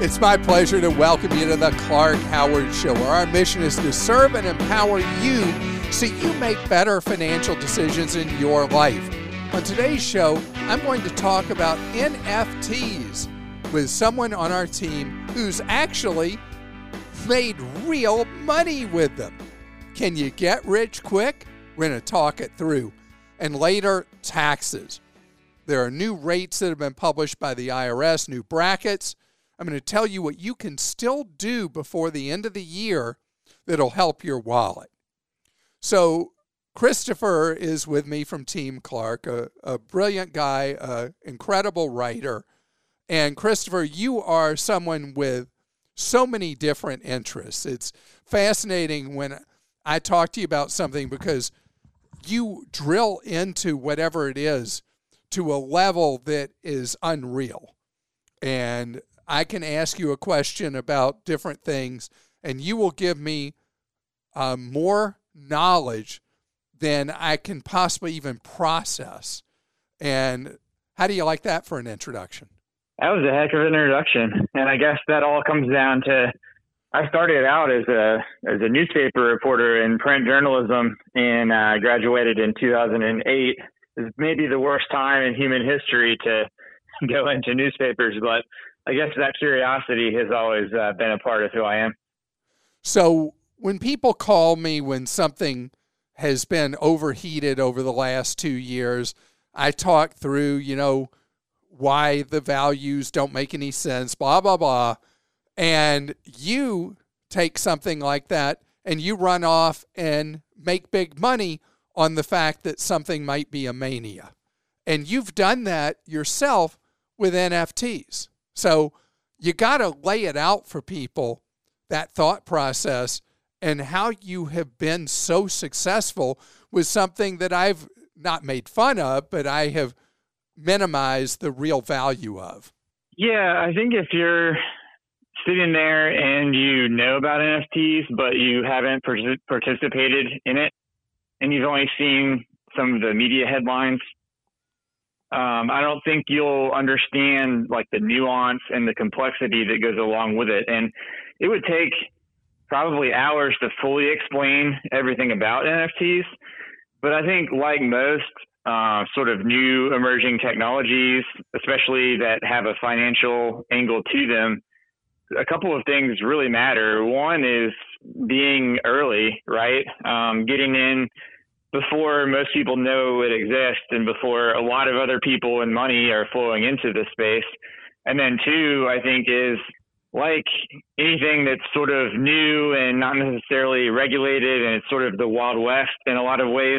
It's my pleasure to welcome you to the Clark Howard Show, where our mission is to serve and empower you so you make better financial decisions in your life. On today's show, I'm going to talk about NFTs with someone on our team who's actually made real money with them. Can you get rich quick? We're going to talk it through. And later, taxes. There are new rates that have been published by the IRS, new brackets. I'm going to tell you what you can still do before the end of the year that'll help your wallet. So Christopher is with me from Team Clark, a brilliant guy, an incredible writer. And Christopher, you are someone with so many different interests. It's fascinating when I talk to you about something because you drill into whatever it is to a level that is unreal. And I can ask you a question about different things, and you will give me more knowledge than I can possibly even process. And how do you like that for an introduction? That was a heck of an introduction. And I guess that all comes down to, I started out as a newspaper reporter in print journalism and graduated in 2008. It's maybe the worst time in human history to go into newspapers, but I guess that curiosity has always been a part of who I am. So when people call me when something has been overheated over the last 2 years, I talk through, why the values don't make any sense, blah, blah, blah. And you take something like that and you run off and make big money on the fact that something might be a mania. And you've done that yourself with NFTs. So you got to lay it out for people, that thought process, and how you have been so successful with something that I've not made fun of, but I have minimized the real value of. Yeah, I think if you're sitting there and you know about NFTs, but you haven't participated in it, and you've only seen some of the media headlines, I don't think you'll understand like the nuance and the complexity that goes along with it. And it would take probably hours to fully explain everything about NFTs. But I think like most sort of new emerging technologies, especially that have a financial angle to them, a couple of things really matter. One is being early, right? Getting in before most people know it exists and before a lot of other people and money are flowing into this space. And then two, I think, is like anything that's sort of new and not necessarily regulated, and it's sort of the Wild West in a lot of ways,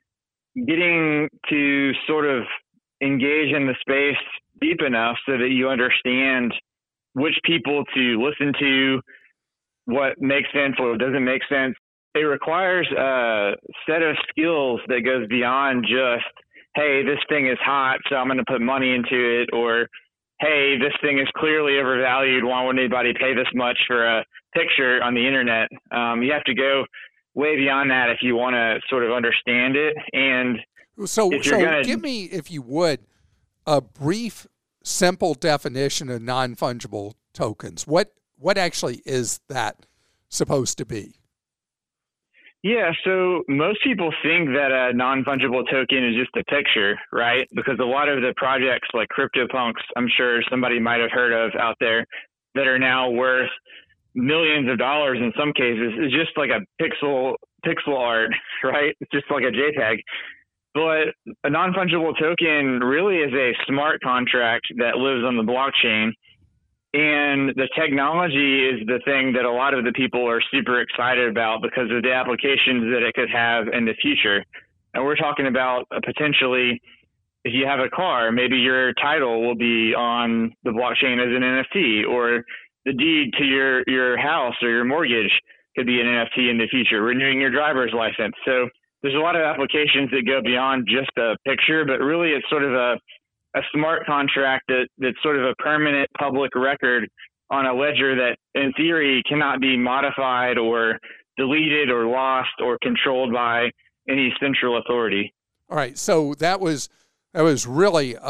getting to sort of engage in the space deep enough so that you understand which people to listen to, what makes sense, what doesn't make sense. It requires a set of skills that goes beyond just, hey, this thing is hot, so I'm going to put money into it, or, hey, this thing is clearly overvalued. Why would anybody pay this much for a picture on the internet? You have to go way beyond that if you want to sort of understand it. And so give me, if you would, a brief, simple definition of non-fungible tokens. What actually is that supposed to be? Yeah, so most people think that a non-fungible token is just a picture, right? Because a lot of the projects like CryptoPunks, I'm sure somebody might have heard of out there, that are now worth millions of dollars in some cases, is just like a pixel art, right? It's just like a JPEG. But a non-fungible token really is a smart contract that lives on the blockchain. And the technology is the thing that a lot of the people are super excited about because of the applications that it could have in the future. And we're talking about potentially, if you have a car, maybe your title will be on the blockchain as an NFT, or the deed to your house or your mortgage could be an NFT in the future, renewing your driver's license. So there's a lot of applications that go beyond just a picture, but really it's sort of a smart contract that's sort of a permanent public record on a ledger that in theory cannot be modified or deleted or lost or controlled by any central authority. All right. So that was really a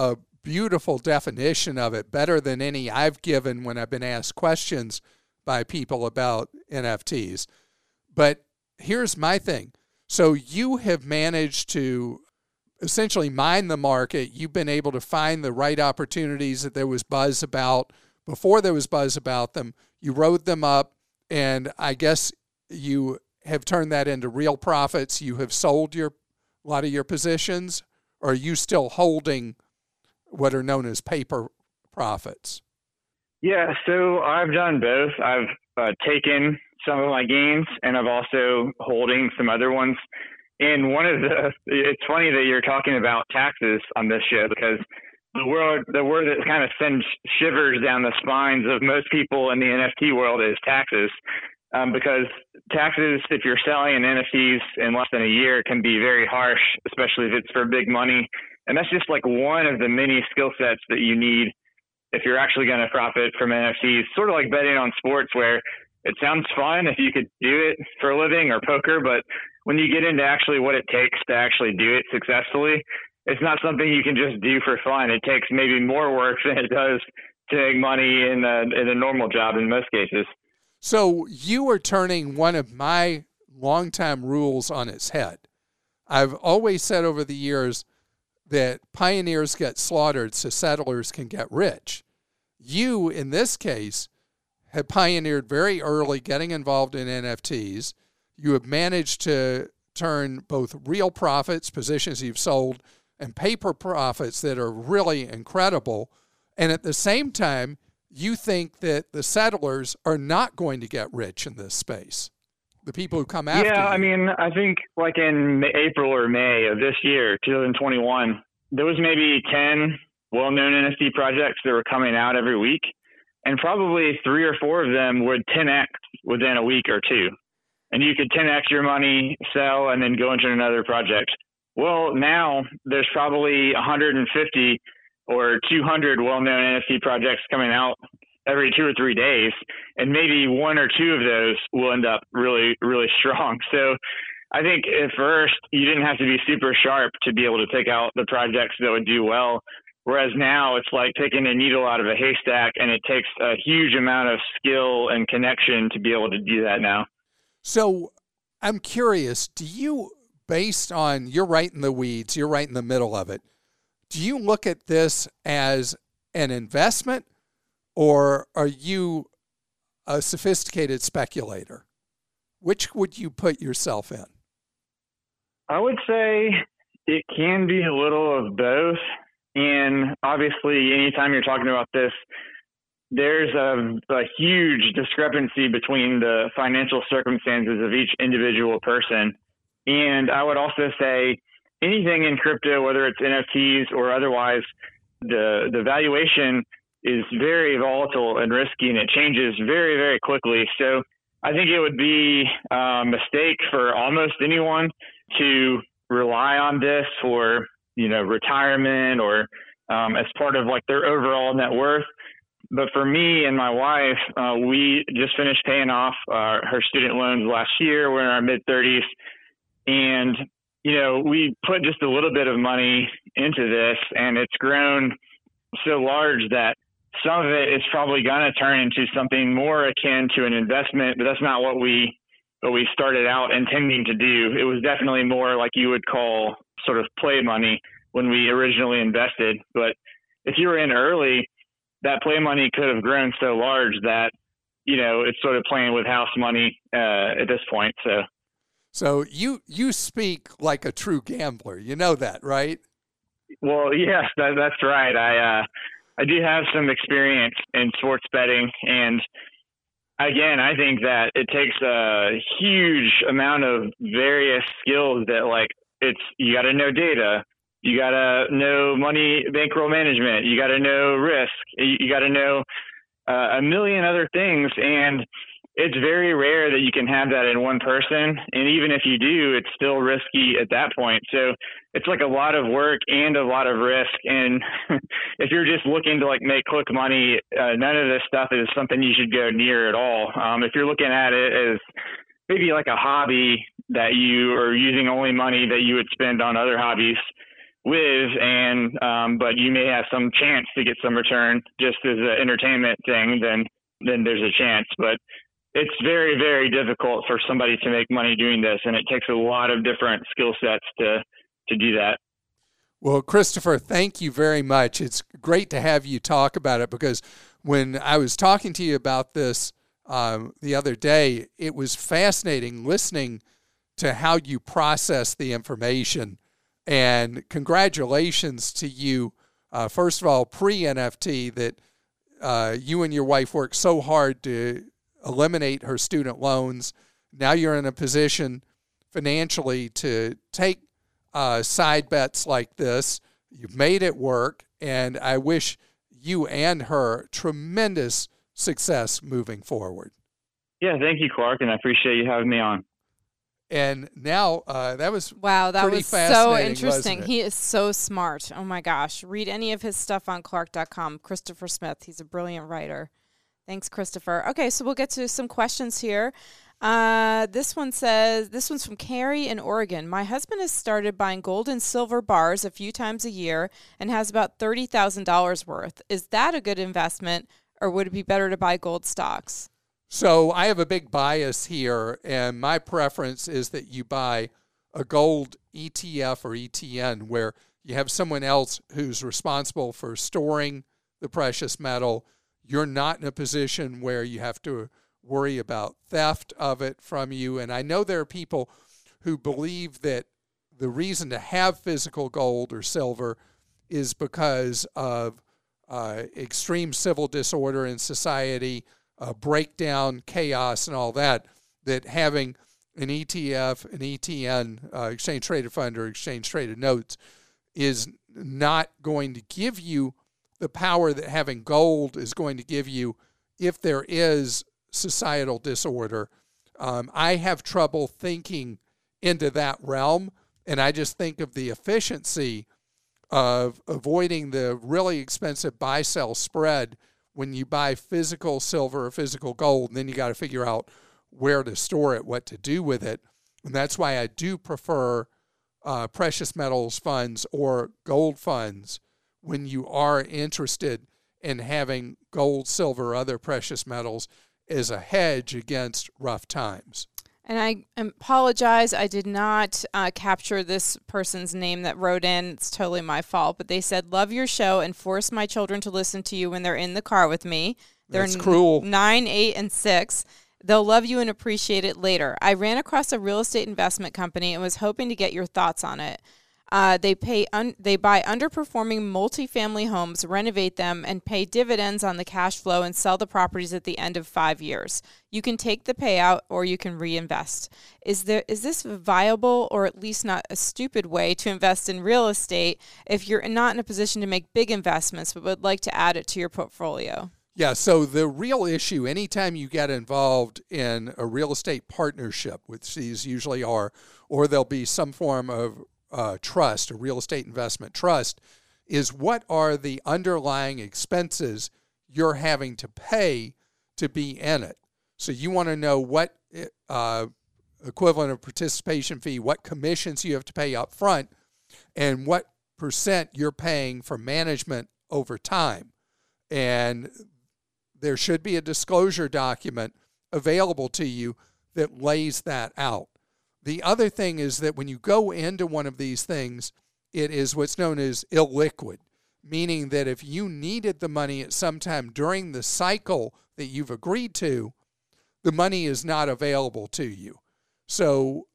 beautiful definition of it, better than any I've given when I've been asked questions by people about NFTs. But here's my thing. So you have managed to essentially mine the market. You've been able to find the right opportunities that there was buzz about before there was buzz about them. You rode them up, and I guess you have turned that into real profits. You have sold a lot of your positions, or are you still holding what are known as paper profits? Yeah, so I've done both. I've taken some of my gains, and I'm also holding some other ones. And it's funny that you're talking about taxes on this show, because the word that kind of sends shivers down the spines of most people in the NFT world is taxes. Because taxes, if you're selling in NFTs in less than a year, can be very harsh, especially if it's for big money. And that's just like one of the many skill sets that you need if you're actually going to profit from NFTs. Sort of like betting on sports, where it sounds fun if you could do it for a living, or poker, but when you get into actually what it takes to actually do it successfully, it's not something you can just do for fun. It takes maybe more work than it does to make money in a normal job in most cases. So you are turning one of my longtime rules on its head. I've always said over the years that pioneers get slaughtered so settlers can get rich. You, in this case, have pioneered very early getting involved in NFTs. You have managed to turn both real profits, positions you've sold, and paper profits that are really incredible. And at the same time, you think that the settlers are not going to get rich in this space, the people who come after you. Yeah, I mean, I think like in April or May of this year, 2021, there was maybe 10 well-known NFT projects that were coming out every week, and probably 3 or 4 of them would 10x within a week or two. And you could 10x your money, sell, and then go into another project. Well, now there's probably 150 or 200 well-known NFT projects coming out every 2 or 3 days, and maybe 1 or 2 of those will end up really, really strong. So I think at first you didn't have to be super sharp to be able to pick out the projects that would do well. Whereas now it's like taking a needle out of a haystack, and it takes a huge amount of skill and connection to be able to do that now. So I'm curious, do you, based on, you're right in the weeds, you're right in the middle of it, do you look at this as an investment, or are you a sophisticated speculator? Which would you put yourself in? I would say it can be a little of both. And obviously, anytime you're talking about this, there's a huge discrepancy between the financial circumstances of each individual person. And I would also say anything in crypto, whether it's NFTs or otherwise, the valuation is very volatile and risky, and it changes very, very quickly. So I think it would be a mistake for almost anyone to rely on this for, retirement or as part of like their overall net worth. But for me and my wife, we just finished paying off her student loans last year. We're in our mid-30s. And, we put just a little bit of money into this, and it's grown so large that some of it is probably going to turn into something more akin to an investment, but that's not what we started out intending to do. It was definitely more like you would call sort of play money when we originally invested. But if you were in early, that play money could have grown so large that, it's sort of playing with house money at this point. So you speak like a true gambler. You know that, right? Well, yes, that's right. I do have some experience in sports betting, and again, I think that it takes a huge amount of various skills that you got to know data, you got to know money bankroll management, you got to know risk, you got to know a million other things, and it's very rare that you can have that in one person. And even if you do, it's still risky at that point. So it's like a lot of work and a lot of risk. And if you're just looking to make quick money, none of this stuff is something you should go near at all. If you're looking at it as maybe like a hobby that you are using only money that you would spend on other hobbies, with, and but you may have some chance to get some return just as an entertainment thing, then there's a chance. But it's very, very difficult for somebody to make money doing this, and it takes a lot of different skill sets to do that. Well, Christopher, thank you very much. It's great to have you talk about it, because when I was talking to you about this the other day, it was fascinating listening to how you process the information. And congratulations to you, first of all, pre-NFT, that you and your wife worked so hard to eliminate her student loans. Now you're in a position financially to take side bets like this. You've made it work, and I wish you and her tremendous success moving forward. Yeah, thank you, Clark, and I appreciate you having me on. And now that was that was so interesting. Wasn't it? He is so smart. Oh my gosh. Read any of his stuff on Clark.com. Christopher Smith. He's a brilliant writer. Thanks, Christopher. Okay, so we'll get to some questions here. This one's from Carrie in Oregon. My husband has started buying gold and silver bars a few times a year and has about $30,000 worth. Is that a good investment, or would it be better to buy gold stocks? So I have a big bias here, and my preference is that you buy a gold ETF or ETN, where you have someone else who's responsible for storing the precious metal. You're not in a position where you have to worry about theft of it from you. And I know there are people who believe that the reason to have physical gold or silver is because of extreme civil disorder in society, breakdown, chaos, and all that, that having an ETF, an ETN, exchange-traded fund or exchange-traded notes, is not going to give you the power that having gold is going to give you if there is societal disorder. I have trouble thinking into that realm, and I just think of the efficiency of avoiding the really expensive buy-sell spread when you buy physical silver or physical gold, and then you got to figure out where to store it, what to do with it. And that's why I do prefer precious metals funds or gold funds when you are interested in having gold, silver, other precious metals as a hedge against rough times. And I apologize, I did not capture this person's name that wrote in. It's totally my fault. But they said, love your show and force my children to listen to you when they're in the car with me. That's cruel. 9, 8, and 6. They'll love you and appreciate it later. I ran across a real estate investment company and was hoping to get your thoughts on it. They buy underperforming multifamily homes, renovate them, and pay dividends on the cash flow and sell the properties at the end of 5 years. You can take the payout or you can reinvest. Is this viable, or at least not a stupid way to invest in real estate if you're not in a position to make big investments but would like to add it to your portfolio? Yeah, so the real issue, anytime you get involved in a real estate partnership, which these usually are, or there'll be some form of trust, a real estate investment trust, is what are the underlying expenses you're having to pay to be in it. So you want to know what equivalent of participation fee, what commissions you have to pay up front, and what percent you're paying for management over time. And there should be a disclosure document available to you that lays that out. The other thing is that when you go into one of these things, it is what's known as illiquid, meaning that if you needed the money at some time during the cycle that you've agreed to, the money is not available to you. So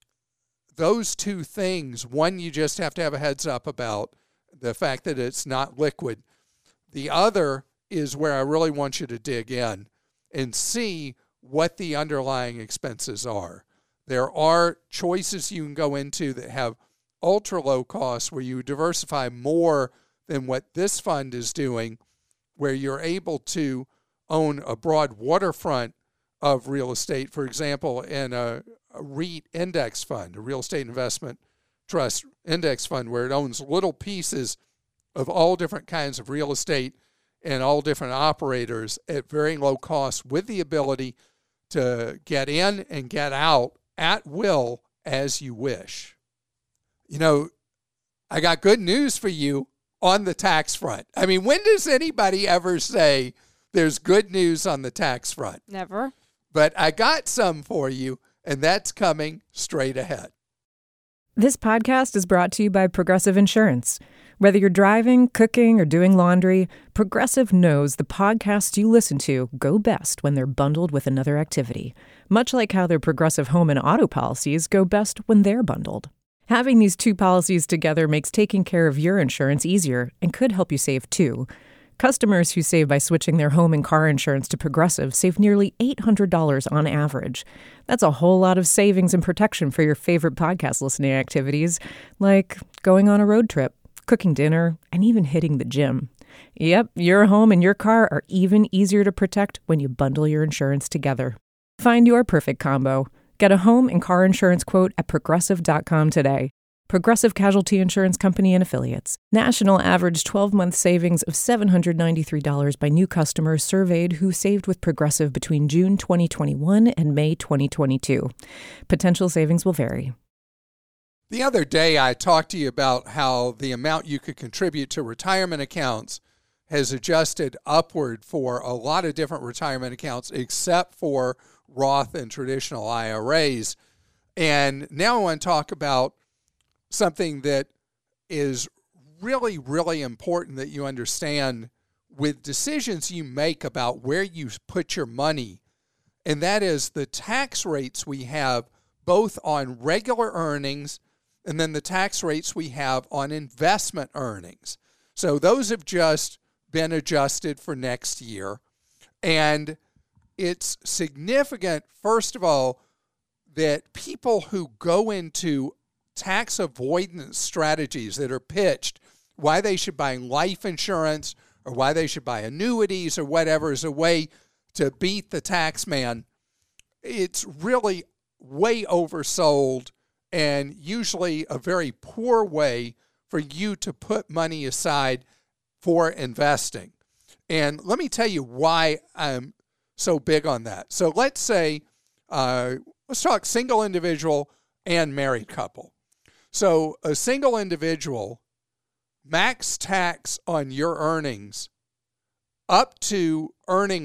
those two things, one, you just have to have a heads up about the fact that it's not liquid. The other is where I really want you to dig in and see what the underlying expenses are. There are choices you can go into that have ultra low costs where you diversify more than what this fund is doing, where you're able to own a broad waterfront of real estate, for example, in a REIT index fund, a real estate investment trust index fund, where it owns little pieces of all different kinds of real estate and all different operators at very low cost, with the ability to get in and get out at will as you wish. You know, I got good news for you on the tax front. I mean, when does anybody ever say there's good news on the tax front? Never. But I got some for you, and that's coming straight ahead. This podcast is brought to you by Progressive Insurance. Whether you're driving, cooking, or doing laundry, Progressive knows the podcasts you listen to go best when they're bundled with another activity, much like how their Progressive home and auto policies go best when they're bundled. Having these two policies together makes taking care of your insurance easier and could help you save too. Customers who save by switching their home and car insurance to Progressive save nearly $800 on average. That's a whole lot of savings and protection for your favorite podcast listening activities, like going on a road trip, cooking dinner, and even hitting the gym. Yep, your home and your car are even easier to protect when you bundle your insurance together. Find your perfect combo. Get a home and car insurance quote at Progressive.com today. Progressive Casualty Insurance Company and Affiliates. National average 12-month savings of $793 by new customers surveyed who saved with Progressive between June 2021 and May 2022. Potential savings will vary. The other day, I talked to you about how the amount you could contribute to retirement accounts has adjusted upward for a lot of different retirement accounts, except for Roth and traditional IRAs. And now I want to talk about something that is really, really important that you understand with decisions you make about where you put your money. And that is the tax rates we have both on regular earnings and then the tax rates we have on investment earnings. So those have just been adjusted for next year. And it's significant, first of all, that people who go into tax avoidance strategies that are pitched, why they should buy life insurance or why they should buy annuities or whatever as a way to beat the tax man, it's really way oversold and usually a very poor way for you to put money aside for investing. And let me tell you why I'm so big on that. So let's say, let's talk single individual and married couple. So a single individual, max tax on your earnings up to earning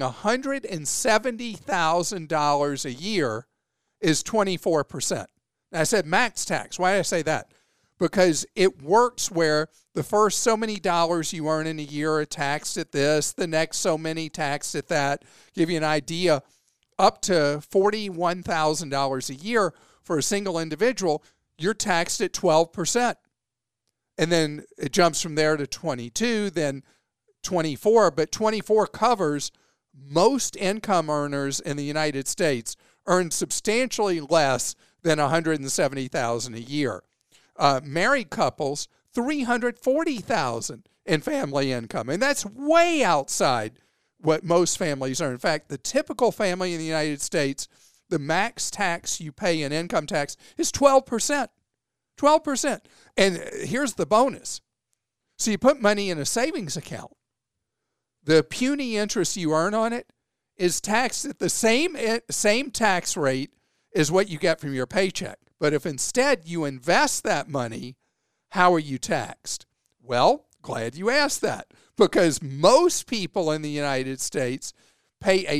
$170,000 a year is 24%. Now I said max tax. Why did I say that? Because it works where the first so many dollars you earn in a year are taxed at this, the next so many taxed at that. Give you an idea, up to $41,000 a year for a single individual, you're taxed at 12%. And then it jumps from there to 22, then 24. But 24 covers most income earners in the United States earn substantially less than $170,000 a year. Married couples, $340,000 in family income. And that's way outside what most families earn. In fact, the typical family in the United States, the max tax you pay in income tax is 12%. 12%. And here's the bonus. So you put money in a savings account. The puny interest you earn on it is taxed at the same tax rate as what you get from your paycheck. But if instead you invest that money, how are you taxed? Well, glad you asked that, because most people in the United States pay a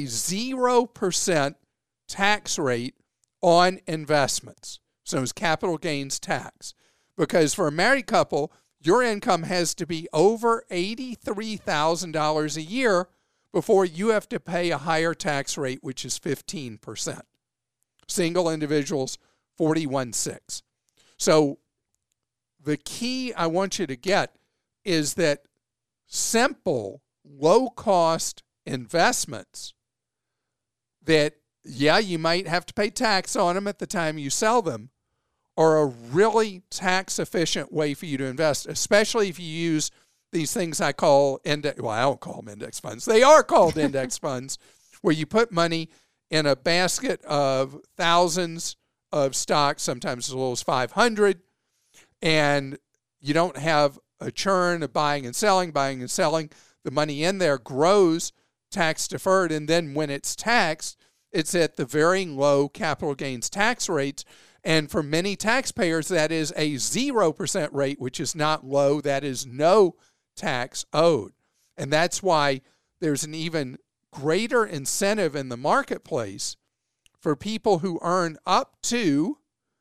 0% tax rate on investments. So it's capital gains tax. Because for a married couple, your income has to be over $83,000 a year before you have to pay a higher tax rate, which is 15%. Single individuals, 41.6. So the key I want you to get is that simple, low-cost investments that, yeah, you might have to pay tax on them at the time you sell them, are a really tax-efficient way for you to invest, especially if you use these things I call index. Well, I don't call them index funds. They are called index funds, where you put money in a basket of thousands of stocks, sometimes as little as 500, and you don't have a churn of buying and selling. The money in there grows tax deferred, and then when it's taxed, it's at the very low capital gains tax rates, And for many taxpayers, that is a 0% rate, which is not low. That is no tax owed. And that's why there's an even greater incentive in the marketplace for people who earn up to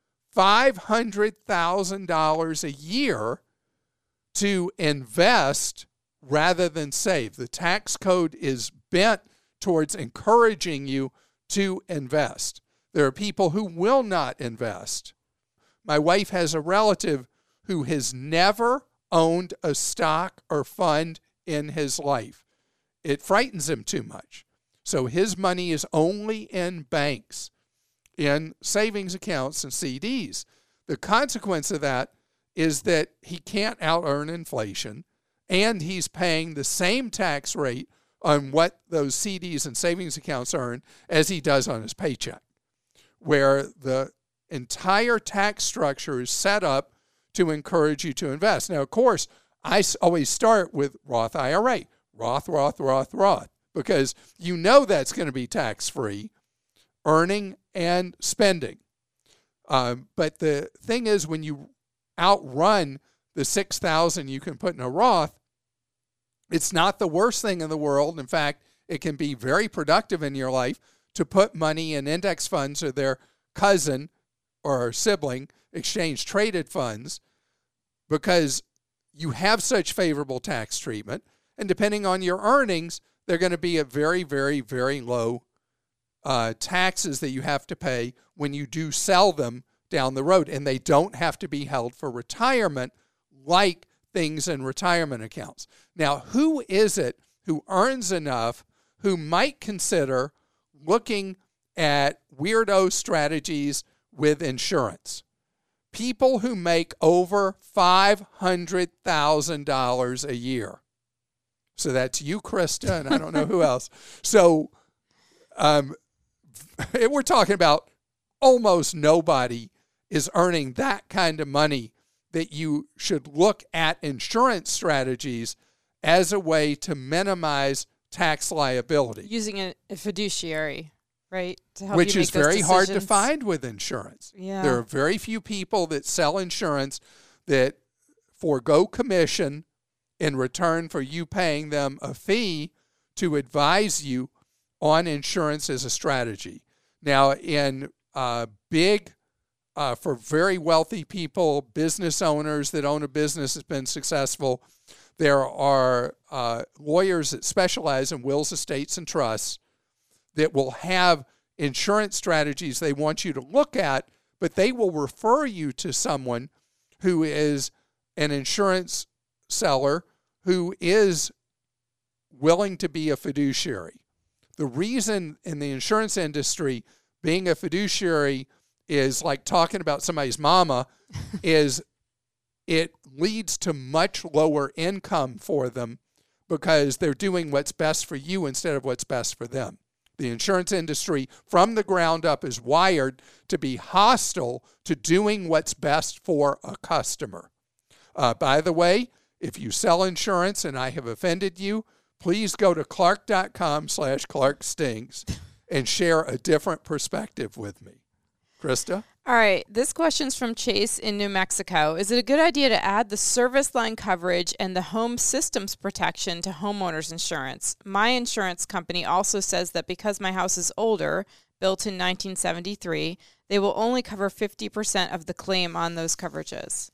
$500,000 a year to invest rather than save. The tax code is bent towards encouraging you to invest. There are people who will not invest. My wife has a relative who has never owned a stock or fund in his life. It frightens him too much. So his money is only in banks, in savings accounts and CDs. The consequence of that is that he can't out-earn inflation, and he's paying the same tax rate on what those CDs and savings accounts earn as he does on his paycheck, where the entire tax structure is set up to encourage you to invest. Now, of course, I always start with Roth IRA, Roth, because you know that's going to be tax-free, earning and spending. But the thing is, when you outrun the $6,000 you can put in a Roth, it's not the worst thing in the world. In fact, it can be very productive in your life to put money in index funds or their cousin or sibling exchange-traded funds, because you have such favorable tax treatment. And depending on your earnings, they're going to be at very, very, very low taxes that you have to pay when you do sell them down the road. And they don't have to be held for retirement like things in retirement accounts. Now, who is it who earns enough who might consider looking at weirdo strategies with insurance? People who make over $500,000 a year. So that's you, Krista, and I don't know who else. So we're talking about almost nobody is earning that kind of money that you should look at insurance strategies as a way to minimize tax liability. Using a fiduciary, right? To help Which you make is very those hard to decisions. find with insurance. Yeah. There are very few people that sell insurance that forego commission in return for you paying them a fee to advise you on insurance as a strategy. Now, in for very wealthy people, business owners that own a business that's been successful, there are lawyers that specialize in wills, estates, and trusts that will have insurance strategies they want you to look at, but they will refer you to someone who is an insurance seller who is willing to be a fiduciary. The reason in the insurance industry being a fiduciary is like talking about somebody's mama is it leads to much lower income for them because they're doing what's best for you instead of what's best for them. The insurance industry from the ground up is wired to be hostile to doing what's best for a customer. By the way, if you sell insurance and I have offended you, please go to clark.com/clarkstinks and share a different perspective with me. Krista? All right. This question's from Chase in New Mexico. Is it a good idea to add the service line coverage and the home systems protection to homeowners insurance? My insurance company also says that because my house is older, built in 1973, they will only cover 50% of the claim on those coverages.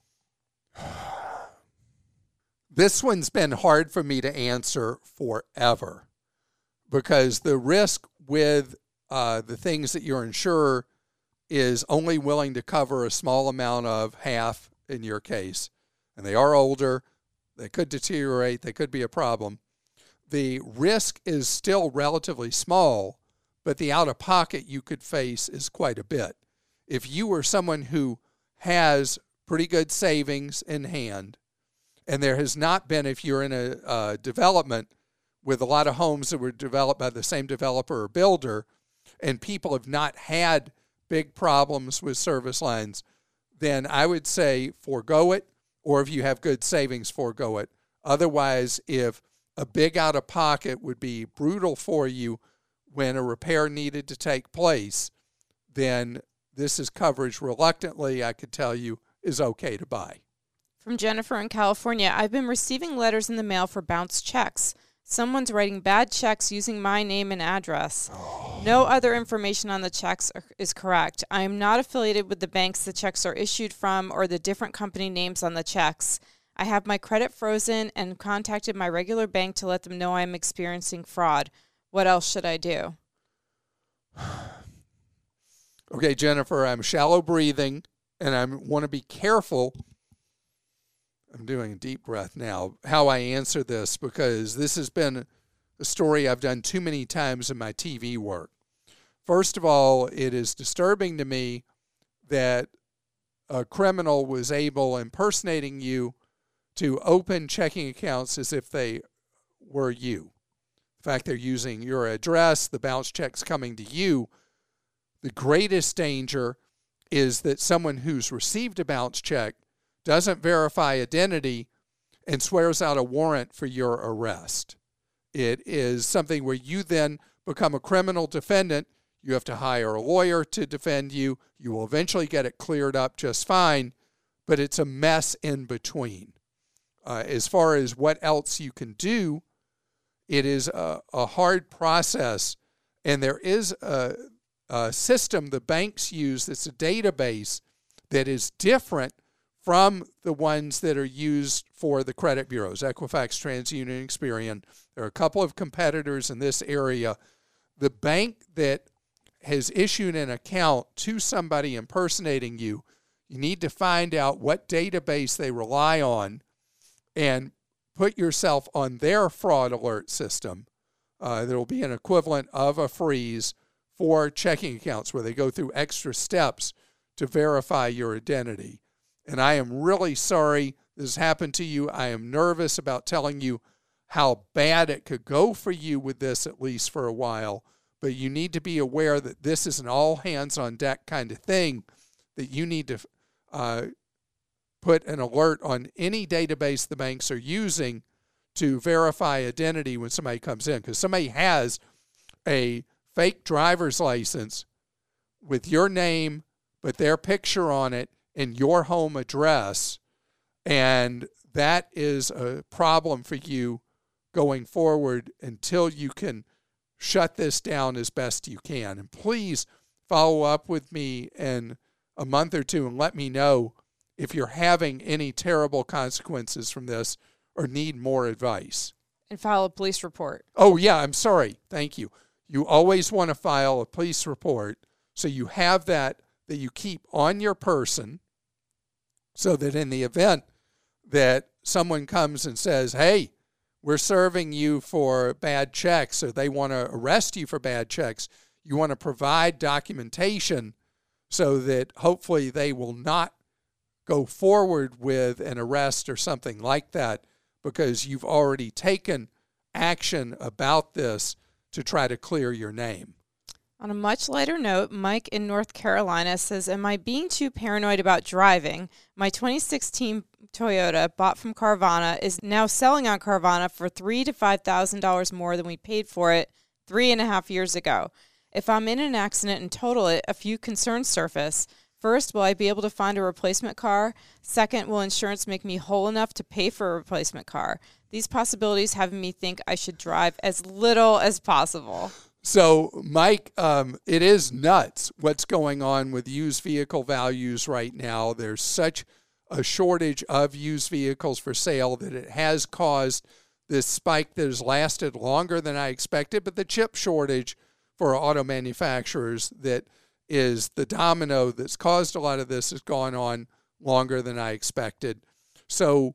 This one's been hard for me to answer forever because the risk with the things that your insurer is only willing to cover a small amount of, half in your case, and they are older, they could deteriorate, they could be a problem. The risk is still relatively small, but the out-of-pocket you could face is quite a bit. If you were someone who has pretty good savings in hand, and there has not been, if you're in a development with a lot of homes that were developed by the same developer or builder, and people have not had big problems with service lines, then I would say forego it, or if you have good savings, forego it. Otherwise, if a big out-of-pocket would be brutal for you when a repair needed to take place, then this is coverage reluctantly, I could tell you, is okay to buy. From Jennifer in California, I've been receiving letters in the mail for bounced checks. Someone's writing bad checks using my name and address. No other information on the checks is correct. I am not affiliated with the banks the checks are issued from or the different company names on the checks. I have my credit frozen and contacted my regular bank to let them know I am experiencing fraud. What else should I do? Okay, Jennifer, I'm shallow breathing, and I want to be careful. I'm doing a deep breath now, how I answer this, because this has been a story I've done too many times in my TV work. First of all, it is disturbing to me that a criminal was able, impersonating you, to open checking accounts as if they were you. The fact they're using your address, the bounce checks coming to you. The greatest danger is that someone who's received a bounce check doesn't verify identity and swears out a warrant for your arrest. It is something where you then become a criminal defendant. You have to hire a lawyer to defend you. You will eventually get it cleared up just fine, but it's a mess in between. As far as what else you can do, it is a hard process, and there is a system the banks use that's a database that is different from the ones that are used for the credit bureaus, Equifax, TransUnion, Experian. There are a couple of competitors in this area. The bank that has issued an account to somebody impersonating you, you need to find out what database they rely on and put yourself on their fraud alert system. There will be an equivalent of a freeze for checking accounts where they go through extra steps to verify your identity. And I am really sorry this happened to you. I am nervous about telling you how bad it could go for you with this, at least for a while. But you need to be aware that this is an all-hands-on-deck kind of thing, that you need to put an alert on any database the banks are using to verify identity when somebody comes in. Because somebody has a fake driver's license with your name, but their picture on it, and your home address, and that is a problem for you going forward until you can shut this down as best you can. And please follow up with me in a month or two and let me know if you're having any terrible consequences from this or need more advice. And file a police report. Oh, yeah, I'm sorry. Thank you. You always want to file a police report so you have that you keep on your person, so that in the event that someone comes and says, hey, we're serving you for bad checks, or they want to arrest you for bad checks, you want to provide documentation so that hopefully they will not go forward with an arrest or something like that, because you've already taken action about this to try to clear your name. On a much lighter note, Mike in North Carolina says, am I being too paranoid about driving? My 2016 Toyota, bought from Carvana, is now selling on Carvana for $3,000 to $5,000 more than we paid for it 3.5 years ago. If I'm in an accident and total it, a few concerns surface. First, will I be able to find a replacement car? Second, will insurance make me whole enough to pay for a replacement car? These possibilities have me think I should drive as little as possible. So, Mike, it is nuts what's going on with used vehicle values right now. There's such a shortage of used vehicles for sale that it has caused this spike that has lasted longer than I expected. But the chip shortage for auto manufacturers that is the domino that's caused a lot of this has gone on longer than I expected. So,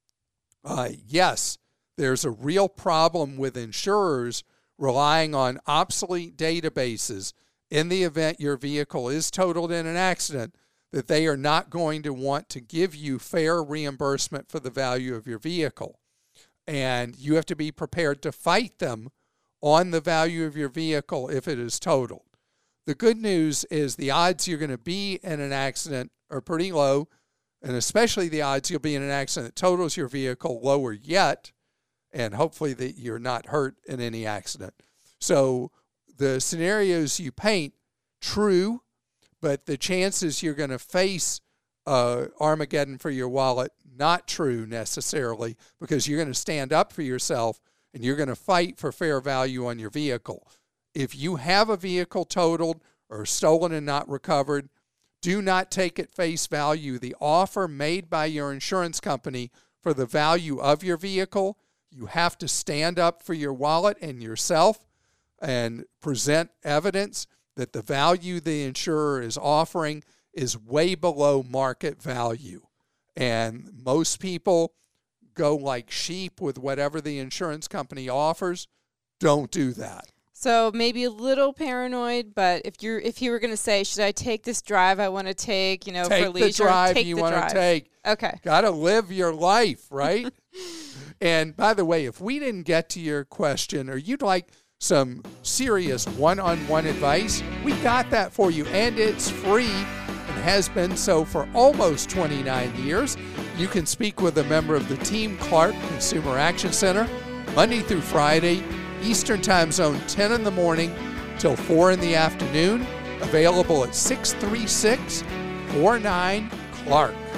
yes, there's a real problem with insurers relying on obsolete databases in the event your vehicle is totaled in an accident, that they are not going to want to give you fair reimbursement for the value of your vehicle. And you have to be prepared to fight them on the value of your vehicle if it is totaled. The good news is the odds you're going to be in an accident are pretty low, and especially the odds you'll be in an accident that totals your vehicle lower yet, and hopefully that you're not hurt in any accident. So the scenarios you paint, true, but the chances you're going to face Armageddon for your wallet, not true necessarily, because you're going to stand up for yourself and you're going to fight for fair value on your vehicle. If you have a vehicle totaled or stolen and not recovered, do not take at face value the offer made by your insurance company for the value of your vehicle. You have to stand up for your wallet and yourself and present evidence that the value the insurer is offering is way below market value. And most people go like sheep with whatever the insurance company offers. Don't do that. So maybe a little paranoid, but if you were going to say, should I take this drive I want to take, for leisure? Take the drive you want to take. Okay. Got to live your life, right? And by the way, if we didn't get to your question or you'd like some serious one-on-one advice, we got that for you, and it's free and has been so for almost 29 years. You can speak with a member of the Team Clark Consumer Action Center Monday through Friday, Eastern Time Zone, 10 in the morning till 4 in the afternoon. Available at 636-49-CLARK.